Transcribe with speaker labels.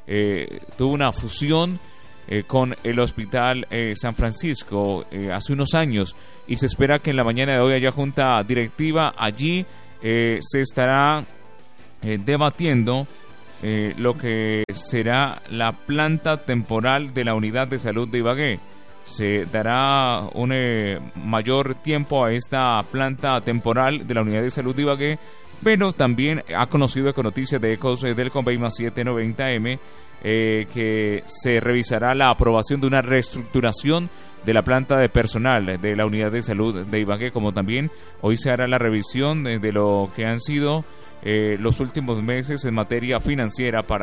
Speaker 1: tuvo una fusión con el Hospital San Francisco hace unos años, y se espera que en la mañana de hoy haya junta directiva. Allí se estará debatiendo lo que será la planta temporal de la unidad de salud de Ibagué. Se dará un mayor tiempo a esta planta temporal de la unidad de salud de Ibagué, pero también ha conocido con noticias de Ecos del Conveima 790M que se revisará la aprobación de una reestructuración de la planta de personal de la unidad de salud de Ibagué, como también hoy se hará la revisión de lo que han sido los últimos meses en materia financiera para